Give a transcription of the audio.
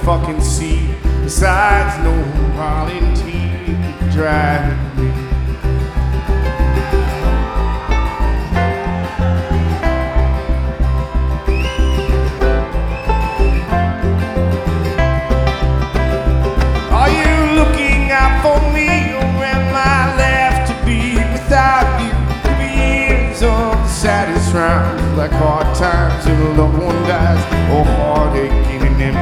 fucking sea. Besides, no volunteer to drive me. Are you looking out for me, or am I left to be without you? Could be years of the saddest rounds, like hard times if a loved one dies, or heartache